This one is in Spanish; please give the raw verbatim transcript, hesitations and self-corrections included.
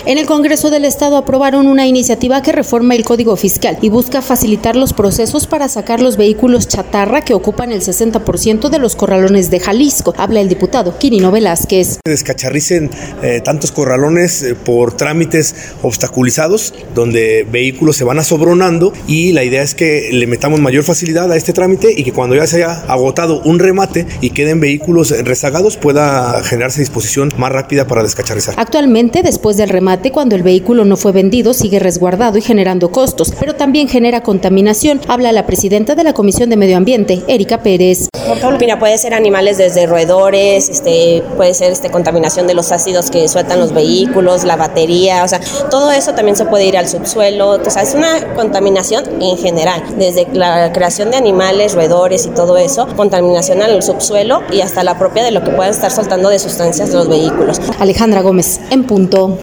En el Congreso del Estado aprobaron una iniciativa que reforma el Código Fiscal y busca facilitar los procesos para sacar los vehículos chatarra que ocupan el sesenta por ciento de los corralones de Jalisco. Habla el diputado Quirino Velázquez. Descacharricen eh, tantos corralones eh, por trámites obstaculizados, donde vehículos se van asobronando, y la idea es que le metamos mayor facilidad a este trámite y que cuando ya se haya agotado un remate y queden vehículos rezagados pueda generarse disposición más rápida para descacharrizar. Actualmente, después del remate, cuando el vehículo no fue vendido, sigue resguardado y generando costos, pero también genera contaminación. Habla la presidenta de la Comisión de Medio Ambiente, Erika Pérez. Mira, puede ser animales desde roedores, este, puede ser este, contaminación de los ácidos que sueltan los vehículos, la batería, o sea, todo eso también se puede ir al subsuelo. O sea, es una contaminación en general, desde la creación de animales, roedores y todo eso, contaminación al subsuelo y hasta la propia de lo que puedan estar soltando de sustancias de los vehículos. Alejandra Gómez, en punto.